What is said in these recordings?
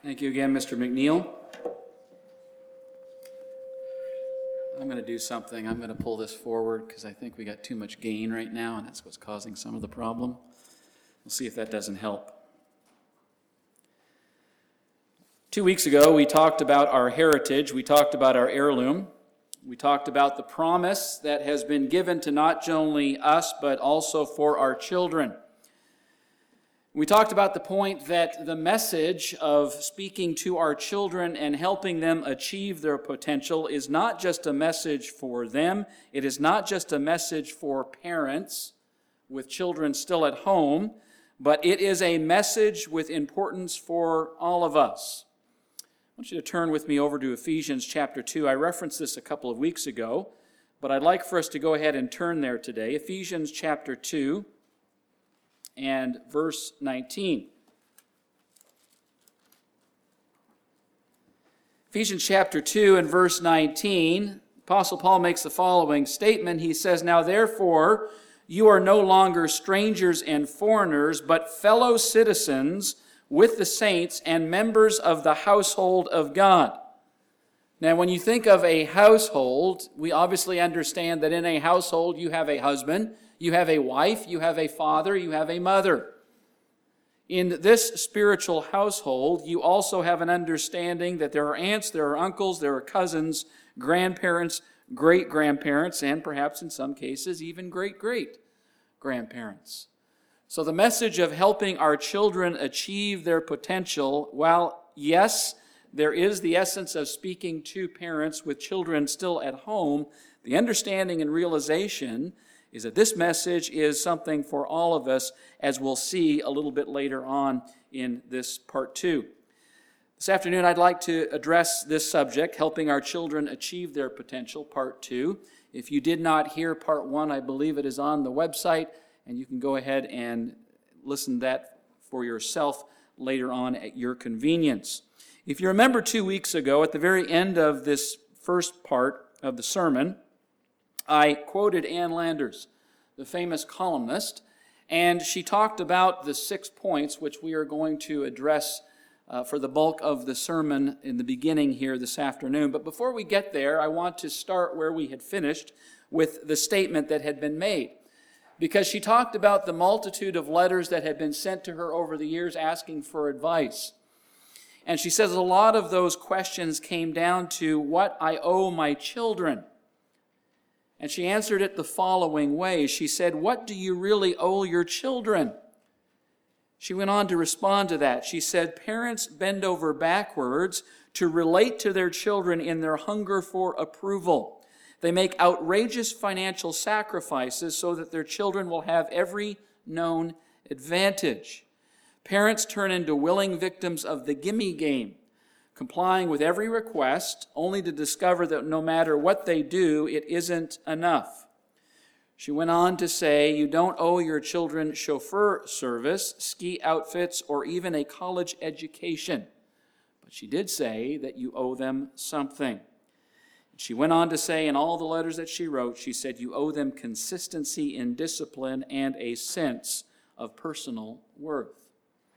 Thank you again, Mr. McNeil. I'm going to do something. I'm going to pull this forward because I think we got too much gain right now, and that's what's causing some of the problem. We'll see if that doesn't help. 2 weeks ago, we talked about our heritage. We talked about our heirloom. We talked about the promise that has been given to not only us, but also for our children. We talked about the point that the message of speaking to our children and helping them achieve their potential is not just a message for them. It is not just a message for parents with children still at home, but it is a message with importance for all of us. I want you to turn with me over to Ephesians chapter 2. I referenced this a couple of weeks ago, but I'd like for us to go ahead and turn there today. Ephesians chapter 2. And verse 19. Ephesians chapter 2 and verse 19, Apostle Paul makes the following statement. He says, "Now therefore you are no longer strangers and foreigners, but fellow citizens with the saints and members of the household of God." Now, when you think of a household, we obviously understand that in a household you have a husband, you have a wife, you have a father, you have a mother. In this spiritual household, you also have an understanding that there are aunts, there are uncles, there are cousins, grandparents, great-grandparents, and perhaps in some cases even great-great-grandparents. So the message of helping our children achieve their potential, while yes, there is the essence of speaking to parents with children still at home, the understanding and realization is that this message is something for all of us, as we'll see a little bit later on in this part 2. This afternoon, I'd like to address this subject, helping our children achieve their potential, part 2. If you did not hear part 1, I believe it is on the website, and you can go ahead and listen to that for yourself later on at your convenience. If you remember 2 weeks ago, at the very end of this first part of the sermon, I quoted Ann Landers, the famous columnist, and she talked about the 6 points which we are going to address for the bulk of the sermon in the beginning here this afternoon. But before we get there, I want to start where we had finished with the statement that had been made. Because she talked about the multitude of letters that had been sent to her over the years asking for advice. And she says a lot of those questions came down to what I owe my children. And she answered it the following way. She said, "What do you really owe your children?" She went on to respond to that. She said, "Parents bend over backwards to relate to their children in their hunger for approval. They make outrageous financial sacrifices so that their children will have every known advantage. Parents turn into willing victims of the gimme game, complying with every request, only to discover that no matter what they do, it isn't enough." She went on to say, "You don't owe your children chauffeur service, ski outfits, or even a college education. But she did say that you owe them something." She went on to say in all the letters that she wrote, she said, "You owe them consistency in discipline and a sense of personal worth."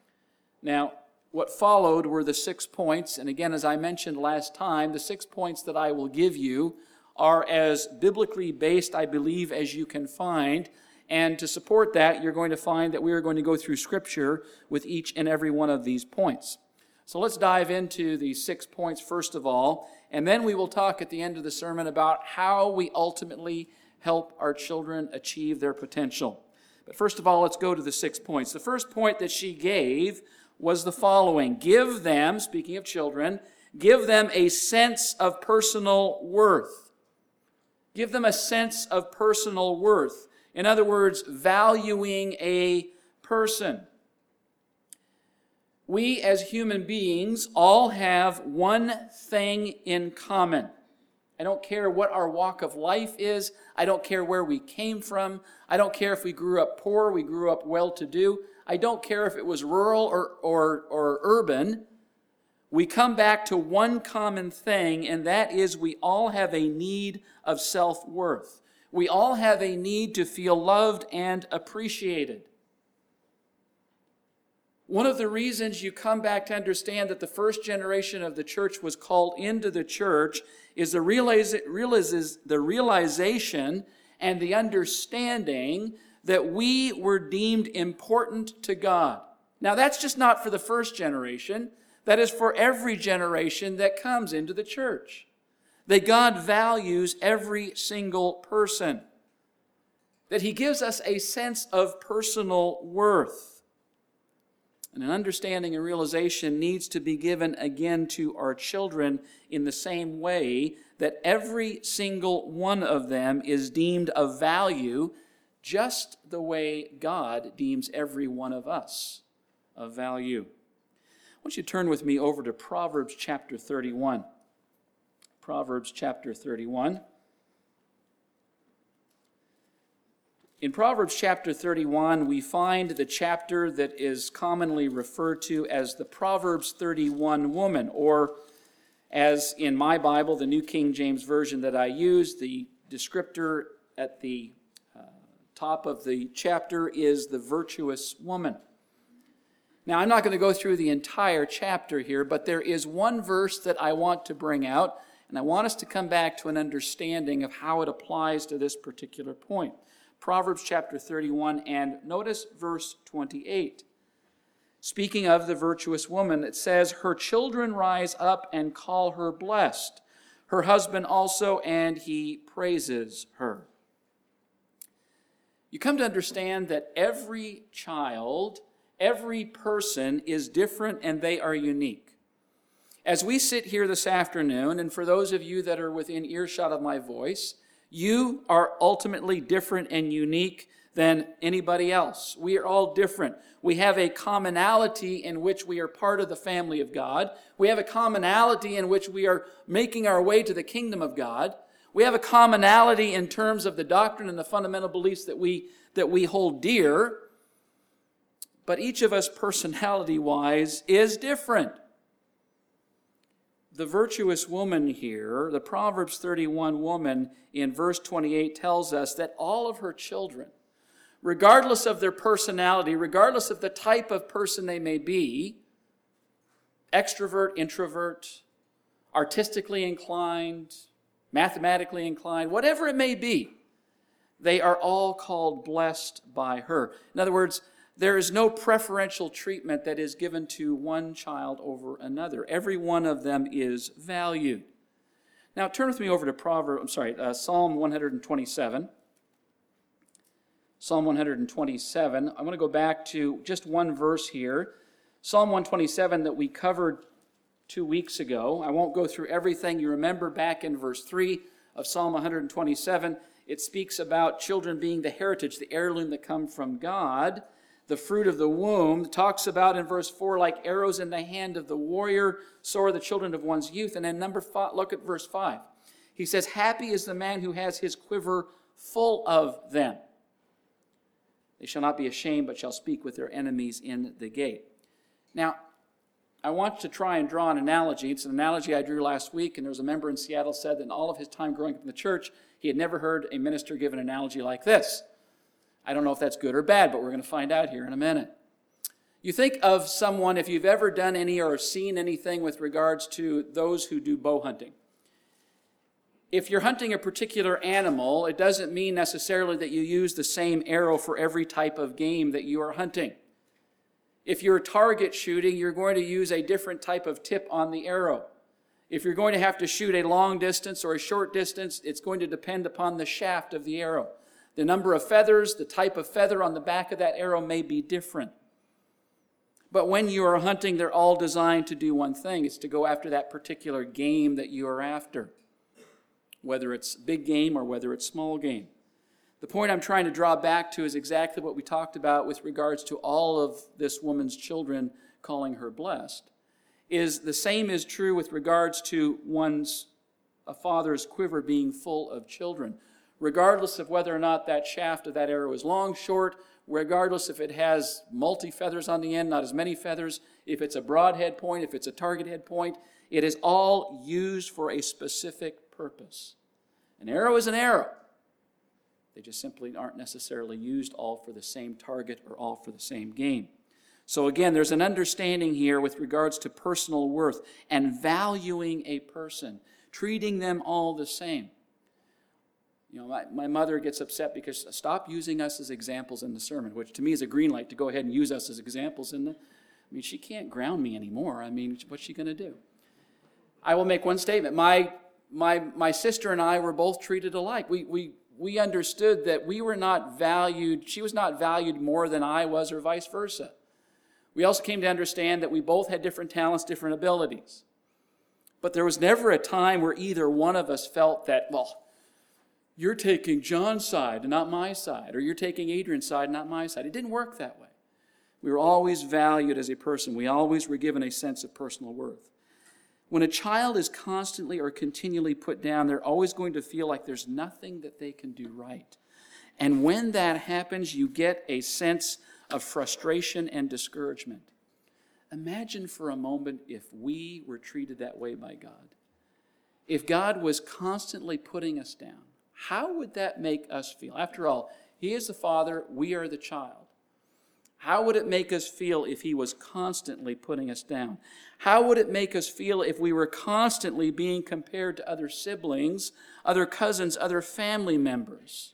Now, what followed were the 6 points, and again, as I mentioned last time, the 6 points that I will give you are as biblically based, I believe, as you can find, and to support that, you're going to find that we are going to go through Scripture with each and every one of these points. So let's dive into the 6 points first of all, and then we will talk at the end of the sermon about how we ultimately help our children achieve their potential. But first of all, let's go to the 6 points. The first point that she gave was the following. Give them, speaking of children, give them a sense of personal worth. Give them a sense of personal worth. In other words, valuing a person. We as human beings all have one thing in common. I don't care what our walk of life is. I don't care where we came from. I don't care if we grew up poor, we grew up well-to-do. I don't care if it was rural or urban. We come back to one common thing, and that is we all have a need of self-worth. We all have a need to feel loved and appreciated. One of the reasons you come back to understand that the first generation of the church was called into the church is the realization and the understanding that we were deemed important to God. Now, that's just not for the first generation. That is for every generation that comes into the church. That God values every single person. That He gives us a sense of personal worth. And an understanding and realization needs to be given again to our children in the same way that every single one of them is deemed of value just the way God deems every one of us of value. I want you to turn with me over to Proverbs chapter 31. Proverbs chapter 31. In Proverbs chapter 31, we find the chapter that is commonly referred to as the Proverbs 31 woman, or as in my Bible, the New King James Version that I use, the descriptor at the top of the chapter is the virtuous woman. Now, I'm not going to go through the entire chapter here, but there is one verse that I want to bring out, and I want us to come back to an understanding of how it applies to this particular point. Proverbs chapter 31, and notice verse 28. Speaking of the virtuous woman, it says, "Her children rise up and call her blessed, her husband also, and he praises her." You come to understand that every child, every person is different and they are unique. As we sit here this afternoon, and for those of you that are within earshot of my voice, you are ultimately different and unique than anybody else. We are all different. We have a commonality in which we are part of the family of God. We have a commonality in which we are making our way to the kingdom of God. We have a commonality in terms of the doctrine and the fundamental beliefs that we hold dear. But each of us, personality-wise, is different. The virtuous woman here, the Proverbs 31 woman in verse 28 tells us that all of her children, regardless of their personality, regardless of the type of person they may be, extrovert, introvert, artistically inclined, mathematically inclined, whatever it may be, they are all called blessed by her. In other words, there is no preferential treatment that is given to one child over another. Every one of them is valued. Now turn with me over to Psalm 127. Psalm 127. I want to go back to just one verse here. Psalm 127 that we covered 2 weeks ago. I won't go through everything. You remember back in verse 3 of Psalm 127, it speaks about children being the heritage, the heirloom that come from God. The fruit of the womb. It talks about in verse 4, like arrows in the hand of the warrior, so are the children of one's youth. And then number 5, look at verse 5. He says, happy is the man who has his quiver full of them. They shall not be ashamed, but shall speak with their enemies in the gate. Now, I want to try and draw an analogy. It's an analogy I drew last week, and there was a member in Seattle said that in all of his time growing up in the church, he had never heard a minister give an analogy like this. I don't know if that's good or bad, but we're going to find out here in a minute. You think of someone, if you've ever done any or seen anything with regards to those who do bow hunting. If you're hunting a particular animal, it doesn't mean necessarily that you use the same arrow for every type of game that you are hunting. If you're target shooting, you're going to use a different type of tip on the arrow. If you're going to have to shoot a long distance or a short distance, it's going to depend upon the shaft of the arrow. The number of feathers, the type of feather on the back of that arrow may be different. But when you are hunting, they're all designed to do one thing. It's to go after that particular game that you are after, whether it's big game or whether it's small game. The point I'm trying to draw back to is exactly what we talked about with regards to all of this woman's children calling her blessed. Is the same is true with regards to a father's quiver being full of children. Regardless of whether or not that shaft of that arrow is long, short, regardless if it has multi-feathers on the end, not as many feathers, if it's a broadhead point, if it's a target head point, it is all used for a specific purpose. An arrow is an arrow. They just simply aren't necessarily used all for the same target or all for the same game. So again, there's an understanding here with regards to personal worth and valuing a person, treating them all the same. You know, my mother gets upset because stop using us as examples in the sermon, which to me is a green light to go ahead and use us as examples in the. I mean, she can't ground me anymore. I mean, what's she going to do? I will make one statement. My sister and I were both treated alike. We understood that we were not valued. She was not valued more than I was, or vice versa. We also came to understand that we both had different talents, different abilities. But there was never a time where either one of us felt that, well, you're taking John's side and not my side, or you're taking Adrian's side and not my side. It didn't work that way. We were always valued as a person. We always were given a sense of personal worth. When a child is constantly or continually put down, they're always going to feel like there's nothing that they can do right. And when that happens, you get a sense of frustration and discouragement. Imagine for a moment if we were treated that way by God. If God was constantly putting us down, how would that make us feel? After all, He is the Father, we are the child. How would it make us feel if He was constantly putting us down? How would it make us feel if we were constantly being compared to other siblings, other cousins, other family members?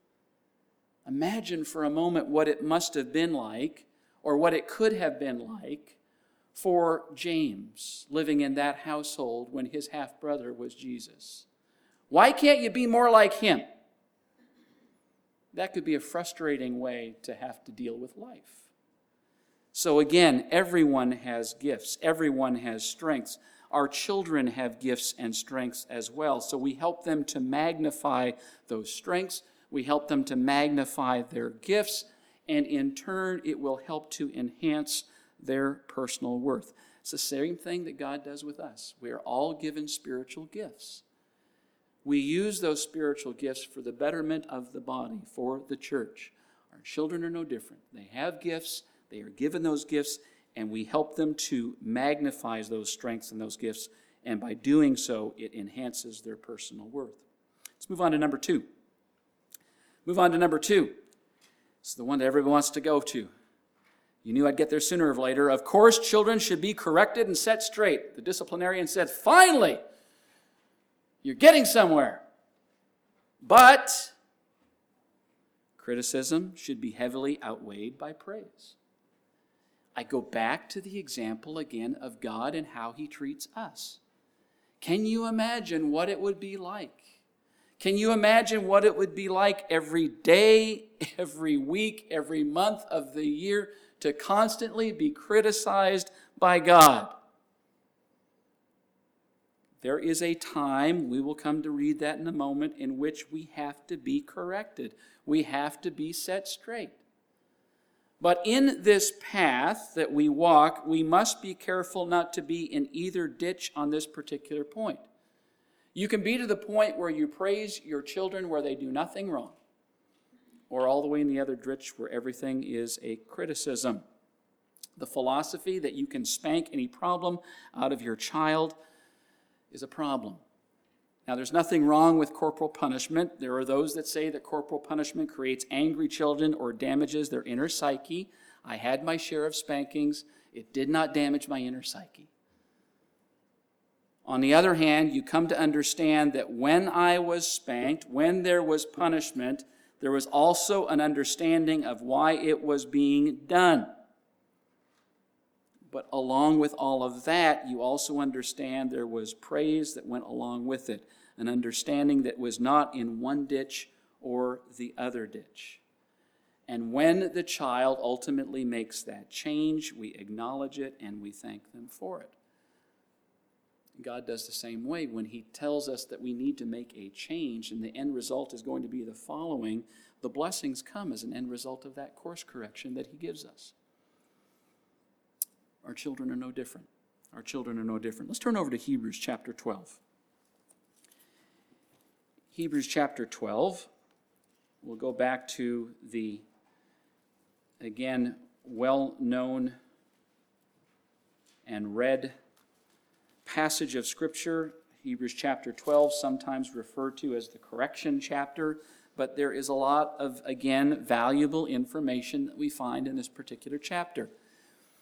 Imagine for a moment what it must have been like, or what it could have been like, for James living in that household when his half-brother was Jesus. Why can't you be more like him? That could be a frustrating way to have to deal with life. So again, everyone has gifts. Everyone has strengths. Our children have gifts and strengths as well. So we help them to magnify those strengths. We help them to magnify their gifts. And in turn, it will help to enhance their personal worth. It's the same thing that God does with us. We are all given spiritual gifts. We use those spiritual gifts for the betterment of the body, for the church. Our children are no different. They have gifts, they are given those gifts, and we help them to magnify those strengths and those gifts, and by doing so, it enhances their personal worth. Let's move on to number two. It's the one that everyone wants to go to. You knew I'd get there sooner or later. Of course, children should be corrected and set straight. The disciplinarian said, finally! You're getting somewhere. But criticism should be heavily outweighed by praise. I go back to the example again of God and how He treats us. Can you imagine what it would be like? Can you imagine what it would be like every day, every week, every month of the year to constantly be criticized by God? There is a time, we will come to read that in a moment, in which we have to be corrected. We have to be set straight. But in this path that we walk, we must be careful not to be in either ditch on this particular point. You can be to the point where you praise your children where they do nothing wrong, or all the way in the other ditch where everything is a criticism. The philosophy that you can spank any problem out of your child is a problem. Now, there's nothing wrong with corporal punishment. There are those that say that corporal punishment creates angry children or damages their inner psyche. I had my share of spankings. It did not damage my inner psyche. On the other hand, you come to understand that when I was spanked, when there was punishment, there was also an understanding of why it was being done. But along with all of that, you also understand there was praise that went along with it, an understanding that was not in one ditch or the other ditch. And when the child ultimately makes that change, we acknowledge it and we thank them for it. God does the same way. When He tells us that we need to make a change and the end result is going to be the following, the blessings come as an end result of that course correction that He gives us. Our children are no different. Our children are no different. Let's turn over to Hebrews chapter 12. Hebrews chapter 12. We'll go back to the, again, well-known and read passage of Scripture, Hebrews chapter 12, sometimes referred to as the correction chapter, but there is a lot of, again, valuable information that we find in this particular chapter.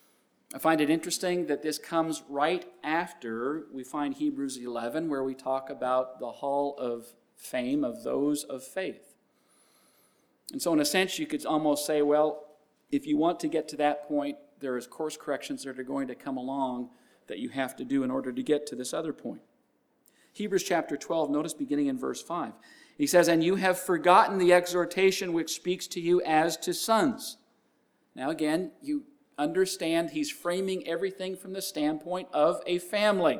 I find it interesting that this comes right after we find Hebrews 11, where we talk about the hall of fame of those of faith. And so in a sense, you could almost say, well, if you want to get to that point, there is course corrections that are going to come along that you have to do in order to get to this other point. Hebrews chapter 12, notice beginning in verse 5. He says, "And you have forgotten the exhortation which speaks to you as to sons." Now again, you understand he's framing everything from the standpoint of a family.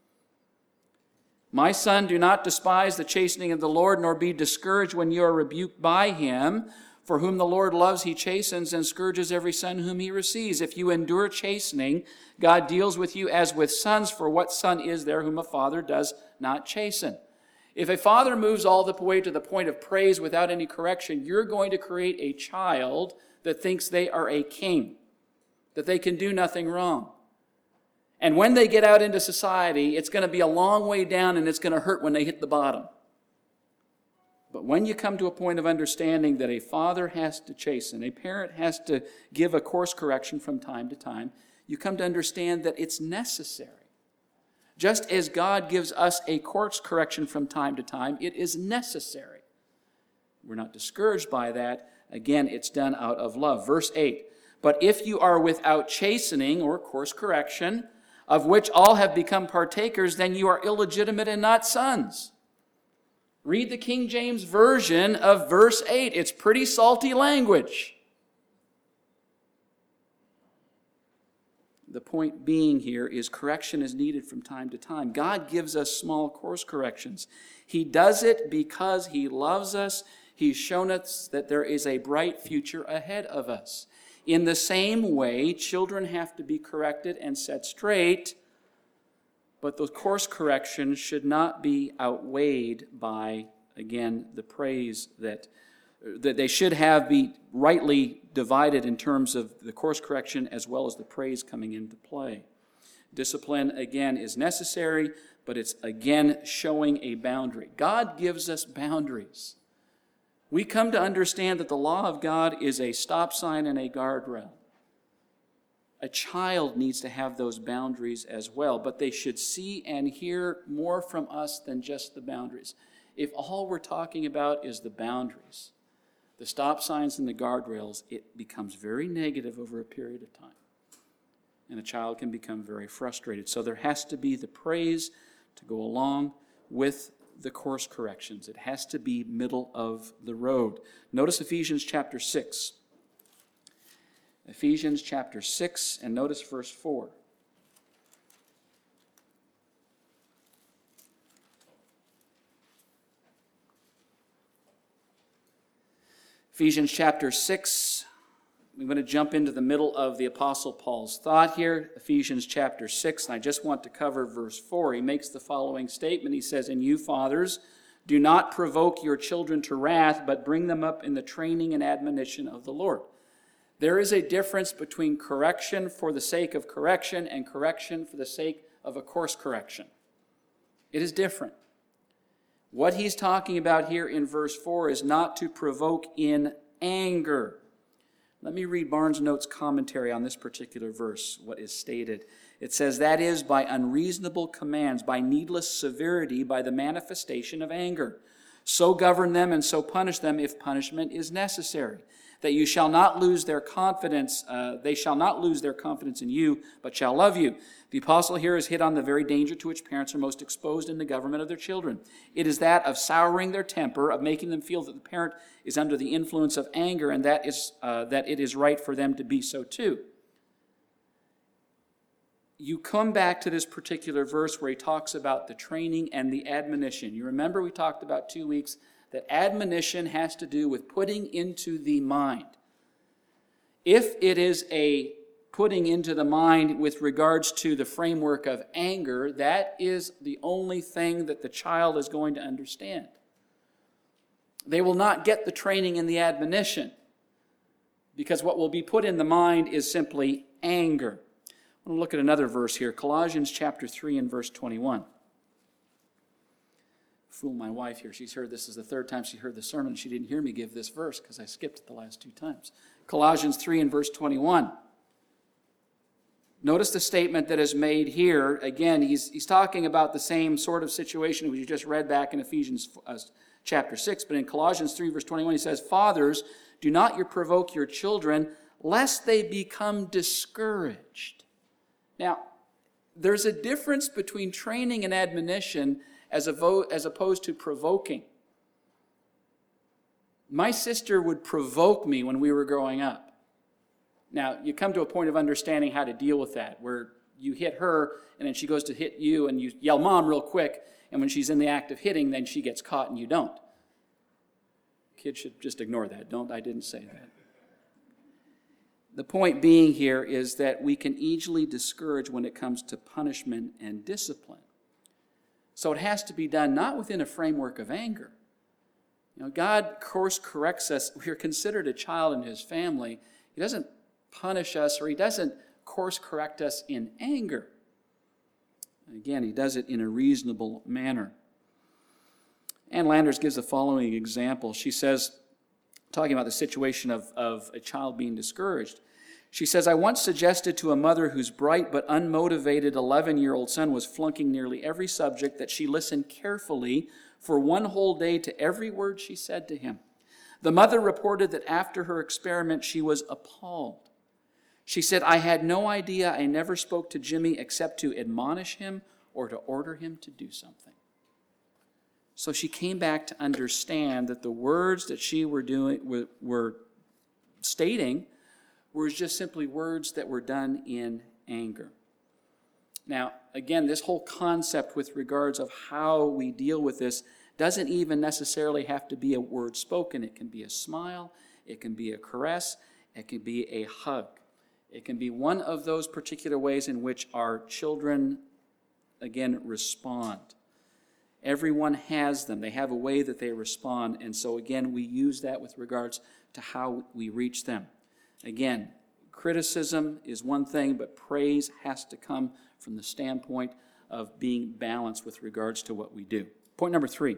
"My son, do not despise the chastening of the Lord, nor be discouraged when you are rebuked by him. For whom the Lord loves, he chastens and scourges every son whom he receives. If you endure chastening, God deals with you as with sons, for what son is there whom a father does not chasten?" If a father moves all the way to the point of praise without any correction, you're going to create a child that thinks they are a king, that they can do nothing wrong. And when they get out into society, it's going to be a long way down and it's going to hurt when they hit the bottom. But when you come to a point of understanding that a father has to chasten, a parent has to give a course correction from time to time, you come to understand that it's necessary. Just as God gives us a course correction from time to time, it is necessary. We're not discouraged by that. Again, it's done out of love. Verse 8, "But if you are without chastening," or course correction, "of which all have become partakers, then you are illegitimate and not sons." Read the King James Version of verse 8. It's pretty salty language. The point being here is correction is needed from time to time. God gives us small course corrections. He does it because he loves us. He's shown us that there is a bright future ahead of us. In the same way, children have to be corrected and set straight, but the course correction should not be outweighed by, again, the praise that they should have be rightly divided in terms of the course correction as well as the praise coming into play. Discipline, again, is necessary, but it's, again, showing a boundary. God gives us boundaries. We come to understand that the law of God is a stop sign and a guardrail. A child needs to have those boundaries as well, but they should see and hear more from us than just the boundaries. If all we're talking about is the boundaries, the stop signs and the guardrails, it becomes very negative over a period of time. And a child can become very frustrated. So there has to be the praise to go along with the course corrections. It has to be middle of the road. Notice Ephesians chapter 6. Ephesians chapter 6, and notice verse 4. Ephesians chapter 6, I'm going to jump into the middle of the Apostle Paul's thought here. Ephesians chapter 6, and I just want to cover verse 4. He makes the following statement. He says, "And you, fathers, do not provoke your children to wrath, but bring them up in the training and admonition of the Lord." There is a difference between correction for the sake of correction and correction for the sake of a course correction. It is different. What he's talking about here in verse 4 is not to provoke in anger. Let me read Barnes' Notes commentary on this particular verse, what is stated. It says, "That is, by unreasonable commands, by needless severity, by the manifestation of anger. So govern them and so punish them if punishment is necessary, that you shall not lose their confidence, they shall not lose their confidence in you, but shall love you." The apostle here has hit on the very danger to which parents are most exposed in the government of their children. It is that of souring their temper, of making them feel that the parent is under the influence of anger, and that it is right for them to be so too. You come back to this particular verse where he talks about the training and the admonition. You remember we talked about 2 weeks that admonition has to do with putting into the mind. If it is a putting into the mind with regards to the framework of anger, that is the only thing that the child is going to understand. They will not get the training and the admonition because what will be put in the mind is simply anger. I'm going to look at another verse here, Colossians chapter 3 and verse 21. Fool my wife here. She's heard this is the third time she heard the sermon. She didn't hear me give this verse because I skipped it the last 2 times. Colossians 3 and verse 21. Notice the statement that is made here. Again, he's talking about the same sort of situation we just read back in Ephesians chapter 6. But in Colossians 3, verse 21, he says, "Fathers, do not provoke your children, lest they become discouraged." Now, there's a difference between training and admonition as opposed to provoking. My sister would provoke me when we were growing up. Now, you come to a point of understanding how to deal with that, where you hit her, and then she goes to hit you, and you yell, "Mom," real quick, and when she's in the act of hitting, then she gets caught and you don't. Kids should just ignore that. I didn't say that. The point being here is that we can easily discourage when it comes to punishment and discipline. So it has to be done not within a framework of anger. God course corrects us. We are considered a child in his family. He doesn't punish us, or he doesn't course correct us in anger. Again, he does it in a reasonable manner. Ann Landers gives the following example. She says, talking about the situation of a child being discouraged, she says, "I once suggested to a mother whose bright but unmotivated 11-year-old son was flunking nearly every subject that she listened carefully for one whole day to every word she said to him. The mother reported that after her experiment, she was appalled. She said, 'I had no idea. I never spoke to Jimmy except to admonish him or to order him to do something.'" So she came back to understand that the words that she were stating were just simply words that were done in anger. Now, again, this whole concept with regards of how we deal with this doesn't even necessarily have to be a word spoken. It can be a smile, it can be a caress, it can be a hug. It can be one of those particular ways in which our children, again, respond. Everyone has them. They have a way that they respond. And so, again, we use that with regards to how we reach them. Again, criticism is one thing, but praise has to come from the standpoint of being balanced with regards to what we do. Point number three.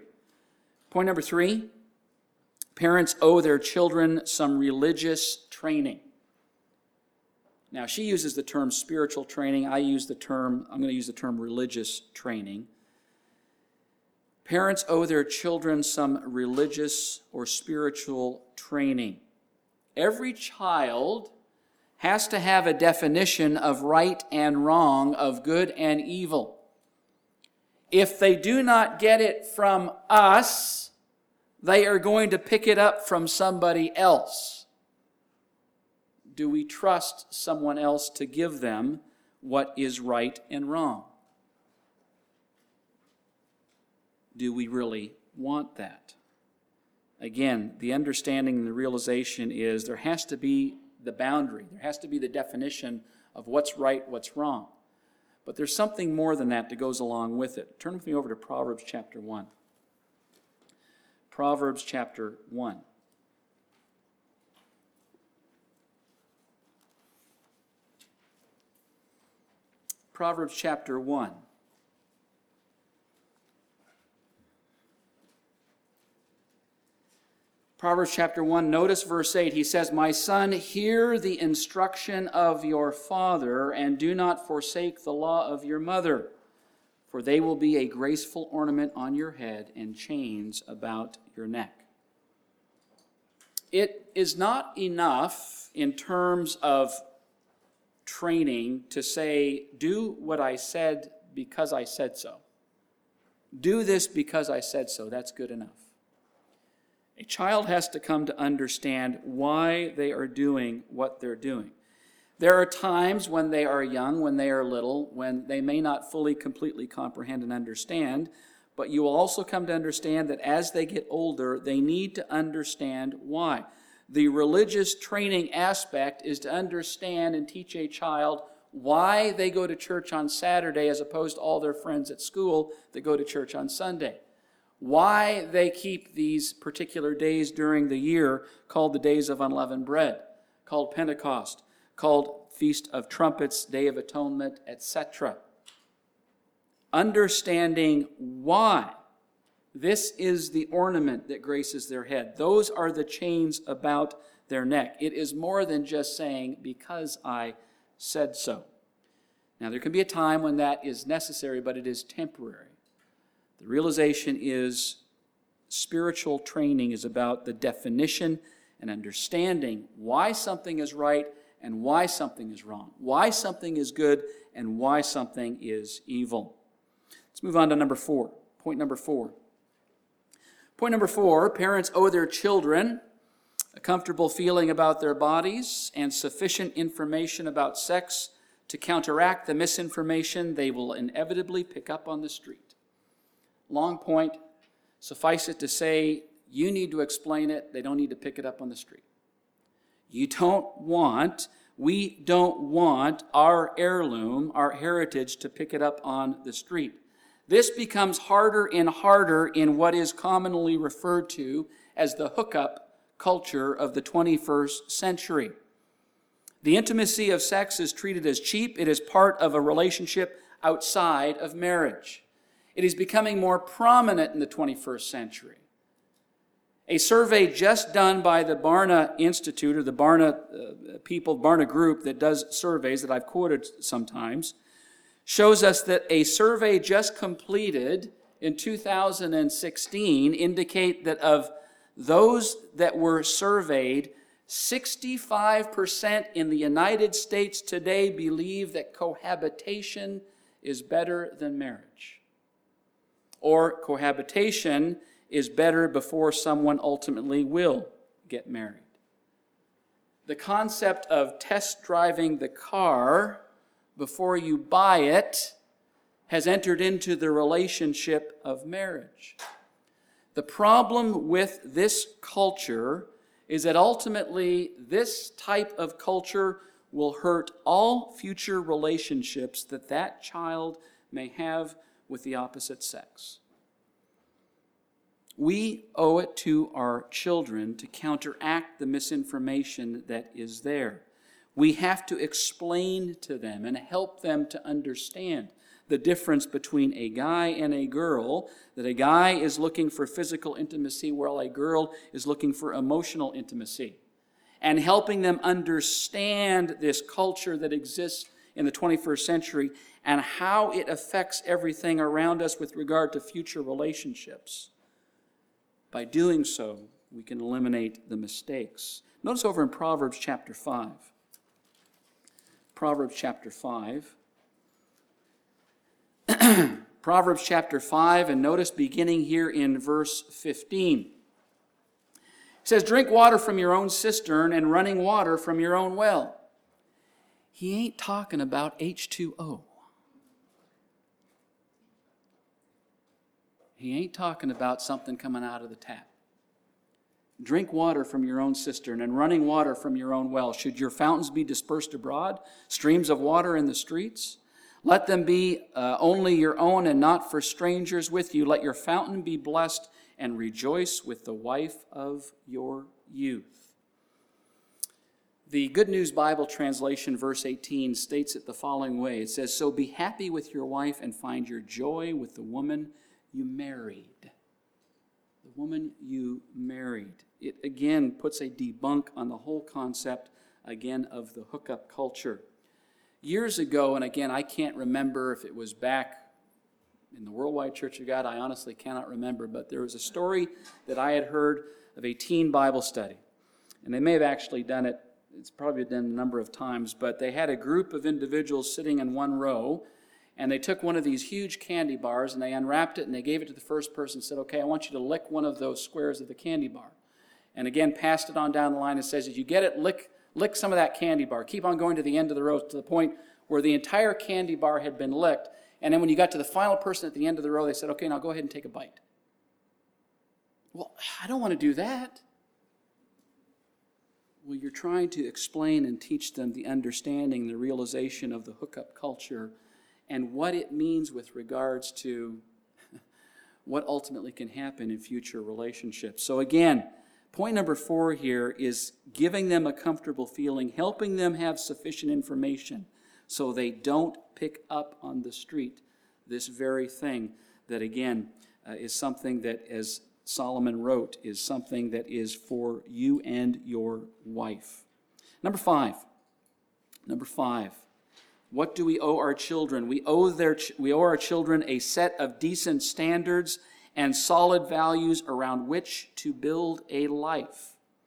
Parents owe their children some religious training. Now, she uses the term spiritual training. I'm going to use the term religious training. Parents owe their children some religious or spiritual training. Every child has to have a definition of right and wrong, of good and evil. If they do not get it from us, they are going to pick it up from somebody else. Do we trust someone else to give them what is right and wrong? Do we really want that? Again, the understanding and the realization is there has to be the boundary. There has to be the definition of what's right, what's wrong. But there's something more than that goes along with it. Turn with me over to Proverbs chapter 1. Proverbs chapter 1. Proverbs chapter 1. Proverbs chapter 1, notice verse 8. He says, "My son, hear the instruction of your father, and do not forsake the law of your mother, for they will be a graceful ornament on your head and chains about your neck." It is not enough in terms of training to say, "Do what I said because I said so. Do this because I said so." That's good enough. A child has to come to understand why they are doing what they're doing. There are times when they are young, when they are little, when they may not fully, completely comprehend and understand, but you will also come to understand that as they get older, they need to understand why. The religious training aspect is to understand and teach a child why they go to church on Saturday as opposed to all their friends at school that go to church on Sunday. Why they keep these particular days during the year called the Days of Unleavened Bread, called Pentecost, called Feast of Trumpets, Day of Atonement, etc. Understanding why. This is the ornament that graces their head. Those are the chains about their neck. It is more than just saying, "because I said so." Now, there can be a time when that is necessary, but it is temporary. The realization is spiritual training is about the definition and understanding why something is right and why something is wrong, why something is good and why something is evil. Let's move on to number 4. Point number 4. Point number 4, parents owe their children a comfortable feeling about their bodies and sufficient information about sex to counteract the misinformation they will inevitably pick up on the street. Long point, suffice it to say, you need to explain it, they don't need to pick it up on the street. We don't want our heirloom, our heritage, to pick it up on the street. This becomes harder and harder in what is commonly referred to as the hookup culture of the 21st century. The intimacy of sex is treated as cheap. It is part of a relationship outside of marriage. It is becoming more prominent in the 21st century. A survey just done by the Barna Institute, or the Barna group that does surveys that I've quoted sometimes, shows us that a survey just completed in 2016 indicate that of those that were surveyed, 65% in the United States today believe that cohabitation is better than marriage. Or cohabitation is better before someone ultimately will get married. The concept of test driving the car before you buy it has entered into the relationship of marriage. The problem with this culture is that ultimately this type of culture will hurt all future relationships that child may have with the opposite sex. We owe it to our children to counteract the misinformation that is there. We have to explain to them and help them to understand the difference between a guy and a girl, that a guy is looking for physical intimacy while a girl is looking for emotional intimacy. And helping them understand this culture that exists in the 21st century and how it affects everything around us with regard to future relationships. By doing so, we can eliminate the mistakes. Notice over in Proverbs chapter 5. Proverbs chapter 5. Proverbs chapter 5, and notice beginning here in verse 15. It says, drink water from your own cistern and running water from your own well. He ain't talking about H2O. He ain't talking about something coming out of the tap. Drink water from your own cistern and running water from your own well. Should your fountains be dispersed abroad, streams of water in the streets? Let them be only your own and not for strangers with you. Let your fountain be blessed and rejoice with the wife of your youth. The Good News Bible translation, verse 18, states it the following way. It says, so be happy with your wife and find your joy with the woman you married. The woman you married. It again puts a debunk on the whole concept, again, of the hookup culture. Years ago, and again, I can't remember if it was back in the Worldwide Church of God, I honestly cannot remember, but there was a story that I had heard of a teen Bible study. And they may have actually done it, it's probably done a number of times, but they had a group of individuals sitting in one row, and they took one of these huge candy bars, and they unwrapped it, and they gave it to the first person and said, okay, I want you to lick one of those squares of the candy bar. And again, passed it on down the line and says, as you get it, lick some of that candy bar. Keep on going to the end of the row to the point where the entire candy bar had been licked. And then when you got to the final person at the end of the row, they said, okay, now go ahead and take a bite. Well, I don't want to do that. Well, you're trying to explain and teach them the understanding, the realization of the hookup culture and what it means with regards to what ultimately can happen in future relationships. So again, point number 4 here is giving them a comfortable feeling, helping them have sufficient information so they don't pick up on the street this very thing that, again, is something that, as Solomon wrote, is something that is for you and your wife. Number 5. What do we owe our children? We owe our children a set of decent standards and solid values around which to build a life.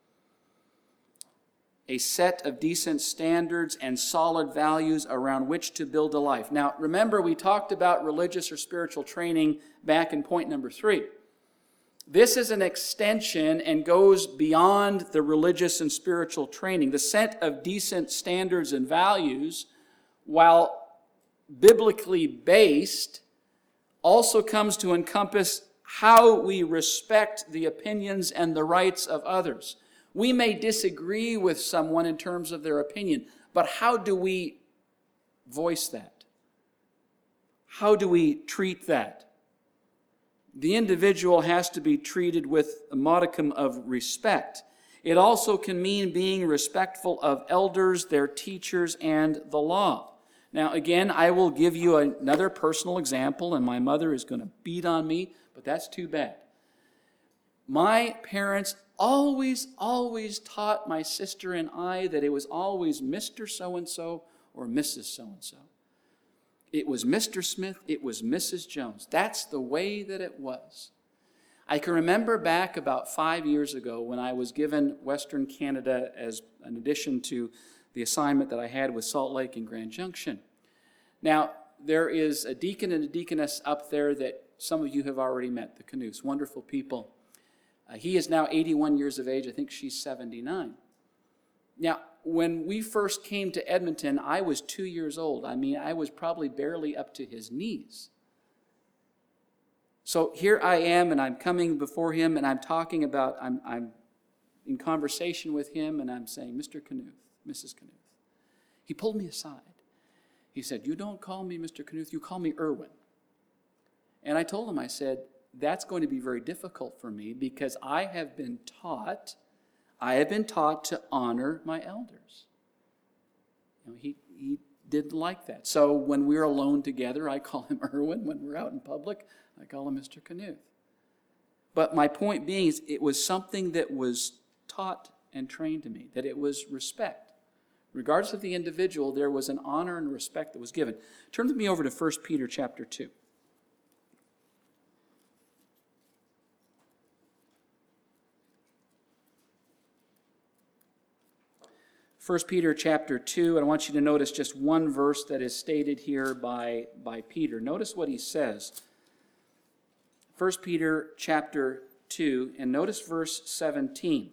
A set of decent standards and solid values around which to build a life. Now, remember, we talked about religious or spiritual training back in point number 3. This is an extension and goes beyond the religious and spiritual training. The set of decent standards and values, while biblically based, also comes to encompass how we respect the opinions and the rights of others. We may disagree with someone in terms of their opinion, but how do we voice that? How do we treat that? The individual has to be treated with a modicum of respect. It also can mean being respectful of elders, their teachers, and the law. Now, again, I will give you another personal example, and my mother is going to beat on me, but that's too bad. My parents always taught my sister and I that it was always Mr. So-and-so or Mrs. So-and-so. It was Mr. Smith, it was Mrs. Jones. That's the way that it was. I can remember back about 5 years ago when I was given Western Canada as an addition to the assignment that I had with Salt Lake and Grand Junction. Now, there is a deacon and a deaconess up there that some of you have already met, the Canoes, wonderful people. He is now 81 years of age. I think she's 79. Now, when we first came to Edmonton, I was 2 years old. I mean, I was probably barely up to his knees. So here I am, and I'm coming before him, and I'm talking about, I'm in conversation with him, and I'm saying, Mr. Knuth, Mrs. Knuth. He pulled me aside. He said, you don't call me Mr. Knuth, you call me Irwin. And I told him, I said, that's going to be very difficult for me because I have been taught to honor my elders. You know, he didn't like that. So when we're alone together, I call him Irwin. When we're out in public, I call him Mr. Knuth. But my point being is it was something that was taught and trained to me, that it was respect. Regardless of the individual, there was an honor and respect that was given. Turn with me over to 1 Peter chapter 2. 1 Peter chapter 2, and I want you to notice just one verse that is stated here by Peter. Notice what he says. 1 Peter chapter 2, and notice verse 17.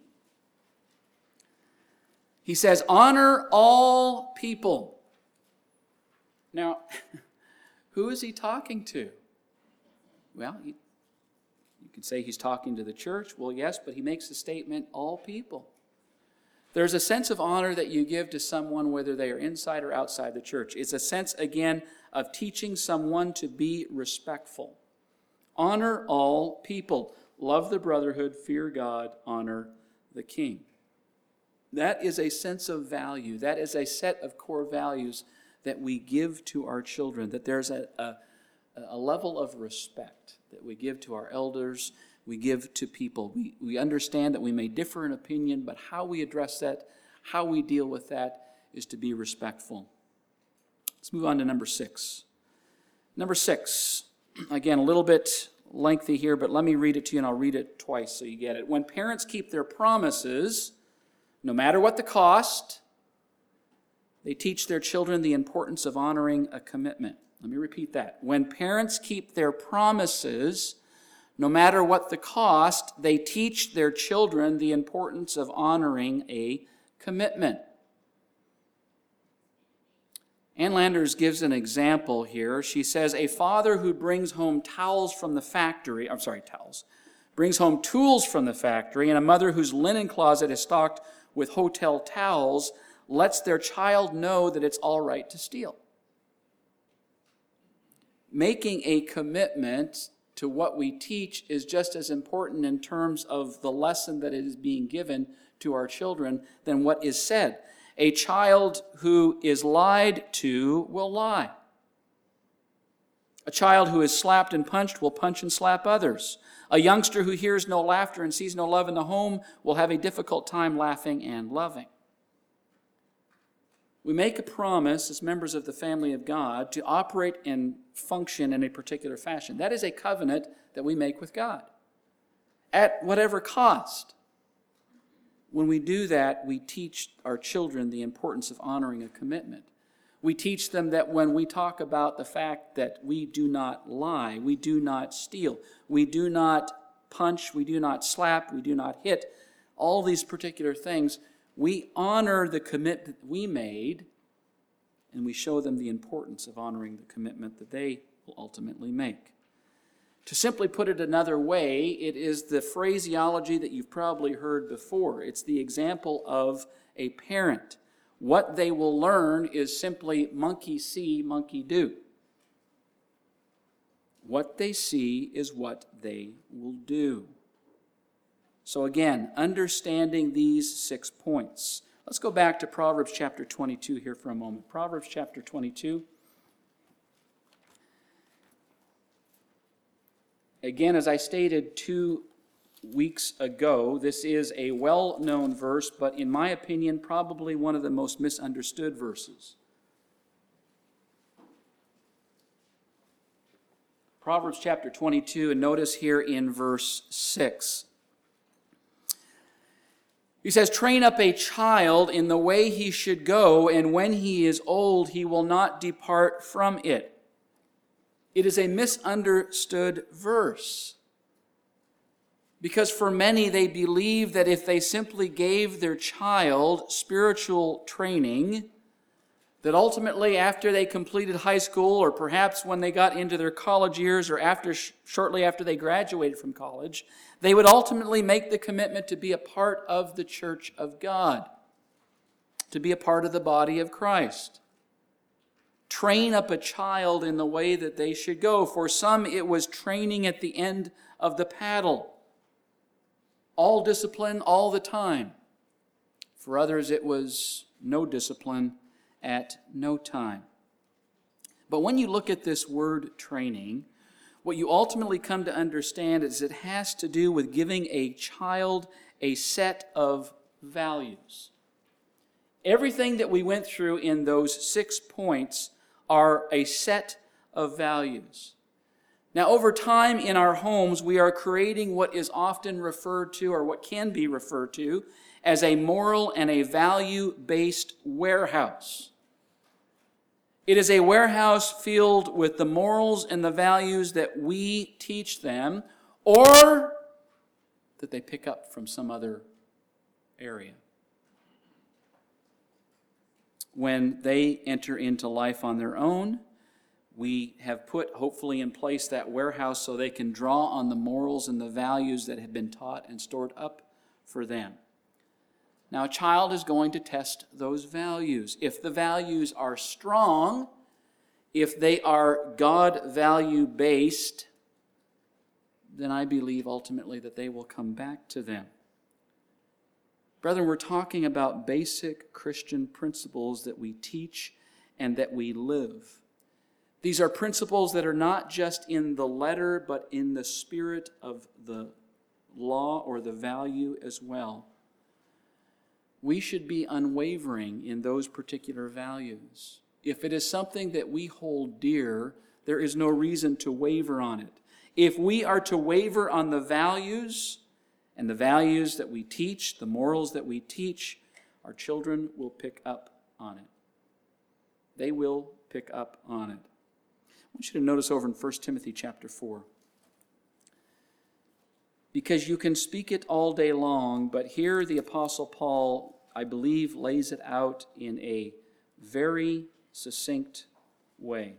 He says, honor all people. Now, who is he talking to? Well, you could say he's talking to the church. Well, yes, but he makes the statement, all people. There's a sense of honor that you give to someone whether they are inside or outside the church. It's a sense, again, of teaching someone to be respectful. Honor all people. Love the brotherhood, fear God, honor the king. That is a sense of value. That is a set of core values that we give to our children, that there's a level of respect that we give to our elders, we give to people. We understand that we may differ in opinion, but how we address that, how we deal with that is to be respectful. Let's move on to number 6. Number 6, again, a little bit lengthy here, but let me read it to you, and I'll read it twice so you get it. When parents keep their promises, no matter what the cost, they teach their children the importance of honoring a commitment. Let me repeat that. When parents keep their promises, no matter what the cost, they teach their children the importance of honoring a commitment. Ann Landers gives an example here. She says, a father who brings home tools from the factory, brings home tools from the factory, and a mother whose linen closet is stocked with hotel towels lets their child know that it's all right to steal. Making a commitment to what we teach is just as important in terms of the lesson that is being given to our children than what is said. A child who is lied to will lie. A child who is slapped and punched will punch and slap others. A youngster who hears no laughter and sees no love in the home will have a difficult time laughing and loving. We make a promise as members of the family of God to operate and function in a particular fashion. That is a covenant that we make with God at whatever cost. When we do that, we teach our children the importance of honoring a commitment. We teach them that when we talk about the fact that we do not lie, we do not steal, we do not punch, we do not slap, we do not hit, all these particular things, we honor the commitment we made, and we show them the importance of honoring the commitment that they will ultimately make. To simply put it another way, it is the phraseology that you've probably heard before. It's the example of a parent. What they will learn is simply monkey see, monkey do. What they see is what they will do. So again, understanding these 6 points. Let's go back to Proverbs chapter 22 here for a moment. Proverbs chapter 22. Again, as I stated 2 weeks ago, this is a well-known verse, but in my opinion, probably one of the most misunderstood verses. Proverbs chapter 22, and notice here in verse 6. He says, "Train up a child in the way he should go, and when he is old, he will not depart from it." It is a misunderstood verse. Because for many, they believe that if they simply gave their child spiritual training, that ultimately after they completed high school, or perhaps when they got into their college years, or shortly after they graduated from college, they would ultimately make the commitment to be a part of the church of God, to be a part of the body of Christ. Train up a child in the way that they should go. For some, it was training at the end of the paddle. All discipline all the time. For others, it was no discipline at no time. But when you look at this word training, what you ultimately come to understand is it has to do with giving a child a set of values. Everything that we went through in those 6 points are a set of values. Now, over time in our homes, we are creating what is often referred to, or what can be referred to, as a moral and a value-based warehouse. It is a warehouse filled with the morals and the values that we teach them, or that they pick up from some other area. When they enter into life on their own, we have put, hopefully, in place that warehouse so they can draw on the morals and the values that have been taught and stored up for them. Now, a child is going to test those values. If the values are strong, if they are God value-based, then I believe ultimately that they will come back to them. Brethren, we're talking about basic Christian principles that we teach and that we live. These are principles that are not just in the letter, but in the spirit of the law or the value as well. We should be unwavering in those particular values. If it is something that we hold dear, there is no reason to waver on it. If we are to waver on the values, and the values that we teach, the morals that we teach, our children will pick up on it. They will pick up on it. I want you to notice over in 1 Timothy chapter 4. Because you can speak it all day long, but here the Apostle Paul, I believe, lays it out in a very succinct way.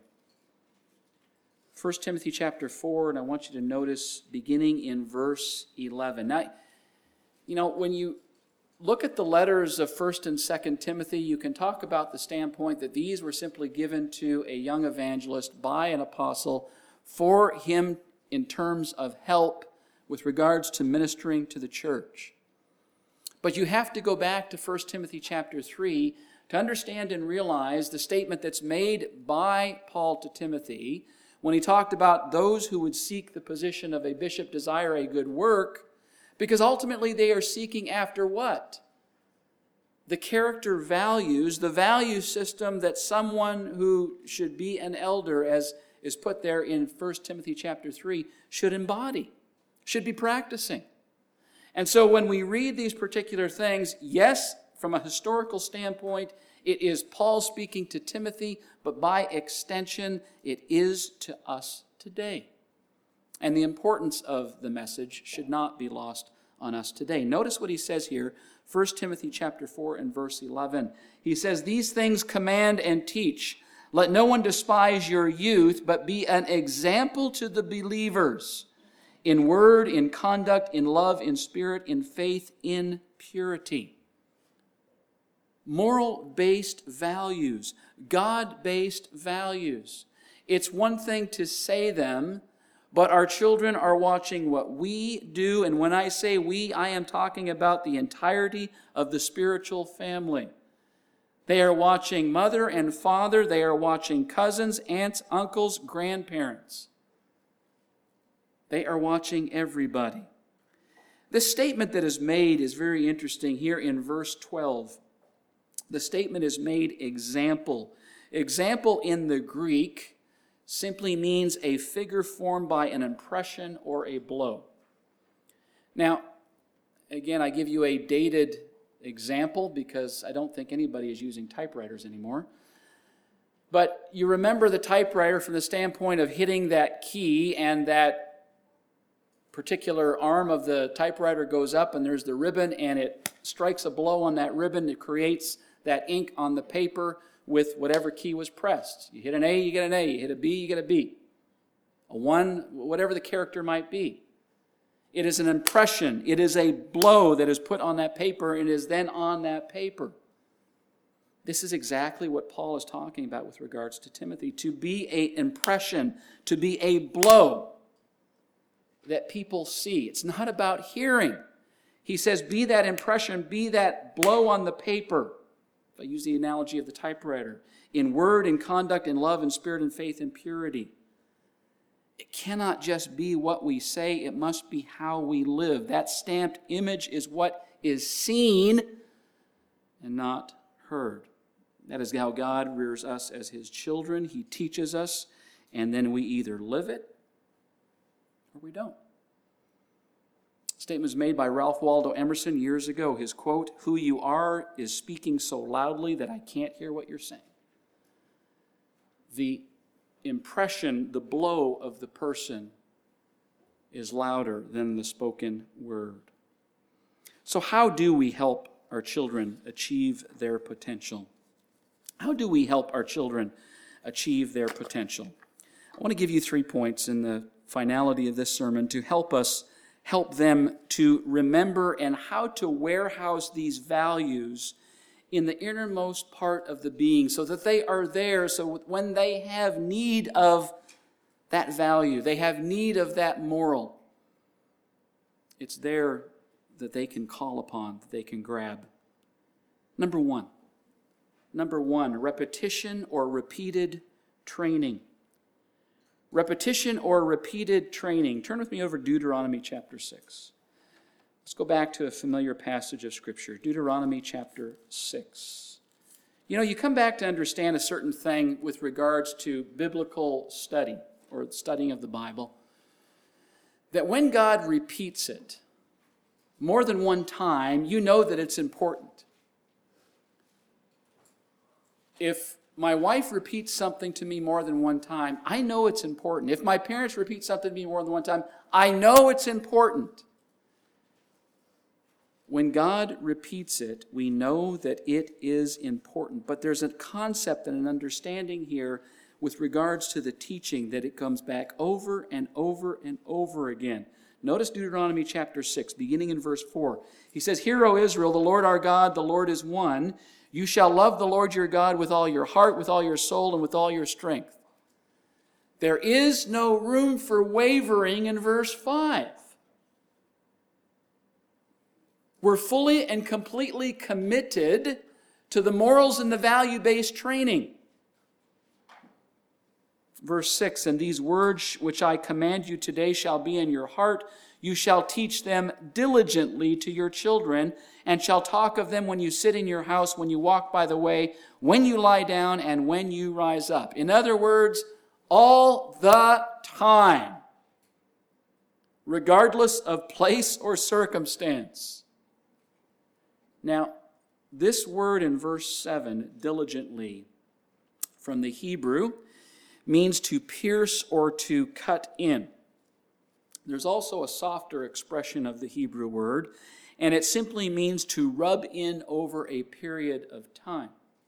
1 Timothy chapter 4, and I want you to notice beginning in verse 11. Now, when you look at the letters of 1 and 2 Timothy, you can talk about the standpoint that these were simply given to a young evangelist by an apostle for him in terms of help with regards to ministering to the church. But you have to go back to 1 Timothy chapter 3 to understand and realize the statement that's made by Paul to Timothy when he talked about those who would seek the position of a bishop desire a good work, because ultimately they are seeking after what? the character values, the value system that someone who should be an elder, as is put there in 1 Timothy chapter 3, should embody, should be practicing. And so when we read these particular things, yes, from a historical standpoint, it is Paul speaking to Timothy, but by extension, it is to us today. And the importance of the message should not be lost on us today. Notice what he says here, 1 Timothy chapter 4 and verse 11. He says, "These things command and teach. Let no one despise your youth, but be an example to the believers in word, in conduct, in love, in spirit, in faith, in purity." Moral-based values, God-based values. It's one thing to say them, but our children are watching what we do. And when I say we, I am talking about the entirety of the spiritual family. They are watching mother and father. They are watching cousins, aunts, uncles, grandparents. They are watching everybody. This statement that is made is very interesting here in verse 12. The statement is made example. Example in the Greek simply means a figure formed by an impression or a blow. Now, again, I give you a dated example because I don't think anybody is using typewriters anymore. But you remember the typewriter from the standpoint of hitting that key, and that particular arm of the typewriter goes up and there's the ribbon, and it strikes a blow on that ribbon. It creates that ink on the paper with whatever key was pressed. You hit an A, you get an A. You hit a B, you get a B. A 1, whatever the character might be. It is an impression. It is a blow that is put on that paper and is then on that paper. This is exactly what Paul is talking about with regards to Timothy. To be an impression, to be a blow that people see. It's not about hearing. He says, be that impression, be that blow on the paper. If I use the analogy of the typewriter, in word, in conduct, in love, in spirit, in faith, in purity. It cannot just be what we say, it must be how we live. That stamped image is what is seen and not heard. That is how God rears us as His children. He teaches us, and then we either live it or we don't. Statement was made by Ralph Waldo Emerson years ago. His quote, "Who you are is speaking so loudly that I can't hear what you're saying." The impression, the blow of the person is louder than the spoken word. So how do we help our children achieve their potential? How do we help our children achieve their potential? I want to give you 3 points in the finality of this sermon to help them to remember and how to warehouse these values in the innermost part of the being so that they are there, so when they have need of that value, they have need of that moral, it's there that they can call upon, that they can grab. Number one, repetition or repeated training. Repetition or repeated training. Turn with me over to Deuteronomy chapter 6. Let's go back to a familiar passage of Scripture, Deuteronomy chapter 6. You know, you come back to understand a certain thing with regards to biblical study or studying of the Bible, that when God repeats it more than one time, you know that it's important. If my wife repeats something to me more than one time, I know it's important. If my parents repeat something to me more than one time, I know it's important. When God repeats it, we know that it is important. But there's a concept and an understanding here with regards to the teaching that it comes back over and over and over again. Notice Deuteronomy chapter 6, beginning in verse 4. He says, "Hear, O Israel, the Lord our God, the Lord is one. You shall love the Lord your God with all your heart, with all your soul, and with all your strength." There is no room for wavering in verse 5. We're fully and completely committed to the morals and the value-based training. Verse 6, and these words which I command you today shall be in your heart. You shall teach them diligently to your children, and shall talk of them when you sit in your house, when you walk by the way, when you lie down, and when you rise up. In other words, all the time, regardless of place or circumstance. Now, this word in verse 7, diligently, from the Hebrew, means to pierce or to cut in. There's also a softer expression of the Hebrew word, and it simply means to rub in over a period of time.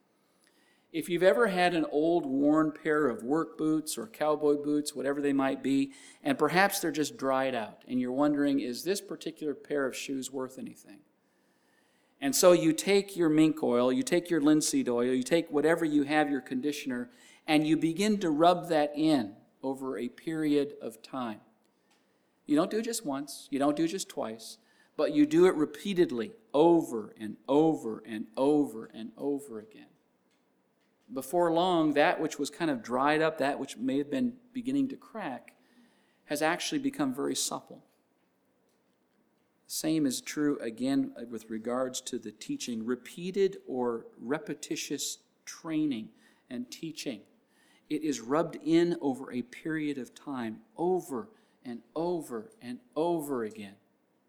If you've ever had an old worn pair of work boots or cowboy boots, whatever they might be, and perhaps they're just dried out, and you're wondering, is this particular pair of shoes worth anything? And so you take your mink oil, you take your linseed oil, you take whatever you have, your conditioner, and you begin to rub that in over a period of time. You don't do it just once, you don't do it just twice, but you do it repeatedly, over and over and over and over again. Before long, that which was kind of dried up, that which may have been beginning to crack, has actually become very supple. The same is true again with regards to the teaching. Repeated or repetitious training and teaching. It is rubbed in over a period of time, over and over and over again.